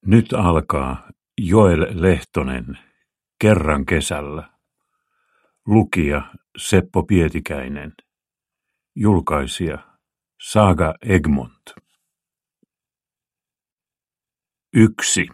Nyt alkaa Joel Lehtonen Kerran kesällä. Lukija Seppo Pietikäinen. Julkaisija Saga Egmont. 1.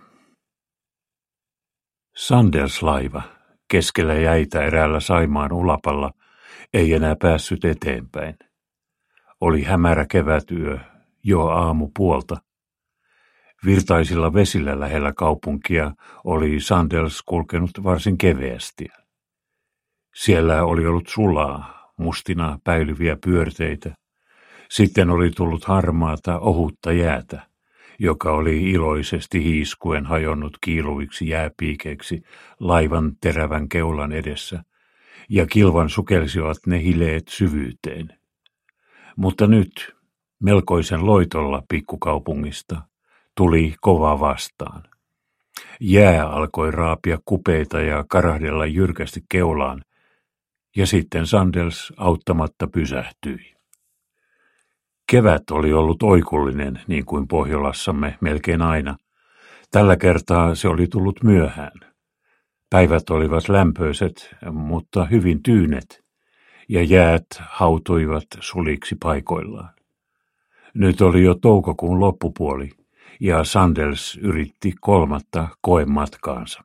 Sanders-laiva keskellä jäitä eräällä Saimaan ulapalla ei enää päässyt eteenpäin. Oli hämärä kevätyö jo aamupuolta. Virtaisilla vesillä lähellä kaupunkia oli Sanders kulkenut varsin keveästi. Siellä oli ollut sulaa, mustina päilyviä pyörteitä. Sitten oli tullut harmaata, ohutta jäätä, joka oli iloisesti hiiskuen hajonnut kiiluviksi jääpiikeiksi laivan terävän keulan edessä, ja kilvan sukelsivat ne hileet syvyyteen. Mutta nyt, melkoisen loitolla pikkukaupungista, tuli kova vastaan. Jää alkoi raapia kupeita ja karahdella jyrkästi keulaan, ja sitten Sanders auttamatta pysähtyi. Kevät oli ollut oikullinen, niin kuin Pohjolassamme melkein aina. Tällä kertaa se oli tullut myöhään. Päivät olivat lämpöiset, mutta hyvin tyynet, ja jäät hautuivat suliksi paikoillaan. Nyt oli jo toukokuun loppupuoli, ja Sanders yritti 3. koematkaansa.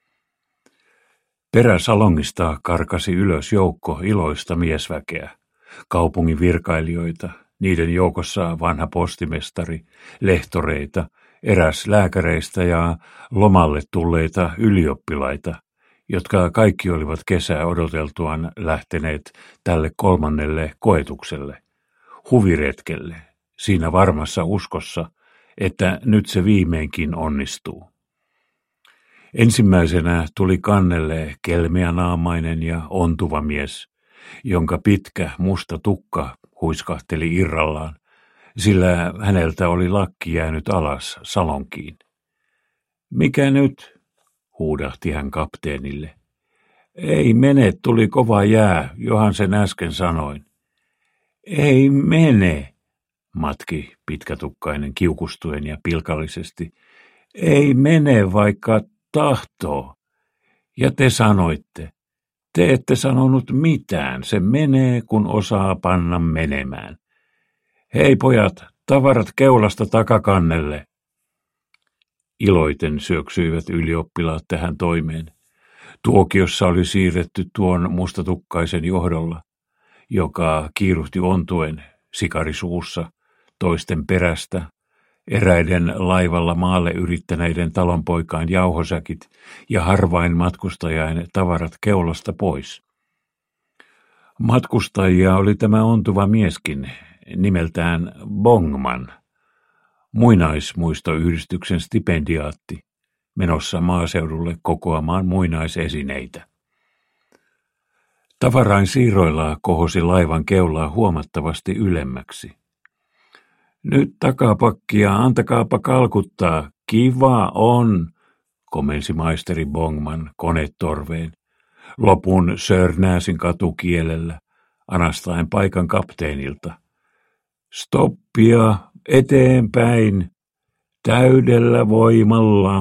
Peräsalongista karkasi ylös joukko iloista miesväkeä, kaupungin virkailijoita, niiden joukossa vanha postimestari, lehtoreita, eräs lääkäreistä ja lomalle tulleita ylioppilaita, jotka kaikki olivat kesää odoteltuaan lähteneet tälle 3. koetukselle, huviretkelle, siinä varmassa uskossa, että nyt se viimeinkin onnistuu. Ensimmäisenä tuli kannelle kelmeänaamainen ja ontuva mies, jonka pitkä musta tukka huiskahteli irrallaan, sillä häneltä oli lakki jäänyt alas salonkiin. "Mikä nyt?" huudahti hän kapteenille. "Ei mene, tuli kova jää, johan sen äsken sanoin." "Ei mene," matki pitkätukkainen kiukustuen ja pilkallisesti. "Ei mene, vaikka tahtoo. Ja te sanoitte. Te ette sanonut mitään, se menee, kun osaa panna menemään. Hei pojat, tavarat keulasta takakannelle." Iloiten syöksyivät ylioppilaat tähän toimeen. Tuokiossa oli siirretty tuon mustatukkaisen johdolla, joka kiiruhti ontuen, sikari suussa, toisten perästä, eräiden laivalla maalle yrittäneiden talonpoikaan jauhosäkit ja harvain matkustajain tavarat keulasta pois. Matkustajia oli tämä ontuva mieskin, nimeltään Bongman, muinaismuistoyhdistyksen stipendiaatti, menossa maaseudulle kokoamaan muinaisesineitä. Tavarain siirroilla kohosi laivan keulaa huomattavasti ylemmäksi. "Nyt takapakkia, antakaapa kalkuttaa, kiva on", komensi maisteri Bongman konetorveen. Lopun sörnäsin katukielellä, anastaen paikan kapteenilta. "Stoppia, eteenpäin, täydellä voimalla."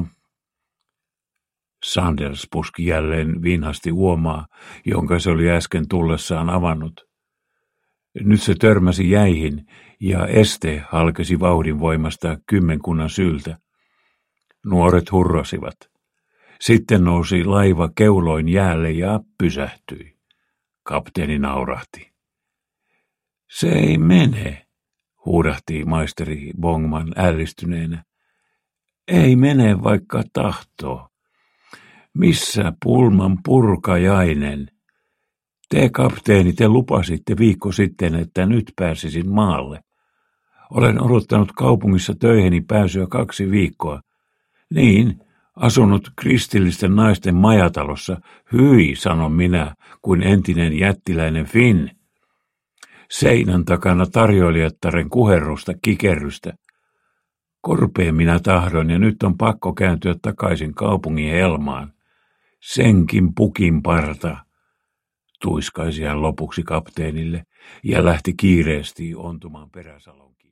Sanders puski jälleen vinhasti uomaa, jonka se oli äsken tullessaan avannut. Nyt se törmäsi jäihin, ja este halkesi vauhdin voimasta 10 syltä. Nuoret hurrasivat. Sitten nousi laiva keuloin jäälle ja pysähtyi. Kapteeni naurahti. "Se ei mene", huudahti maisteri Bongman ällistyneenä. "Ei mene, vaikka tahtoo. Missä pulman purkajainen? Te, kapteeni, te lupasitte viikko sitten, että nyt pääsisin maalle. Olen odottanut kaupungissa töiheni pääsyä 2 viikkoa. Niin, asunut kristillisten naisten majatalossa, hyi, sanon minä, kuin entinen jättiläinen Finn. Seinän takana tarjoilijattaren kuherrusta, kikerrystä. Korpeen minä tahdon, ja nyt on pakko kääntyä takaisin kaupungin helmaan. Senkin pukin parta", tuiskaisi hän lopuksi kapteenille ja lähti kiireesti ontumaan peräsalonkiin.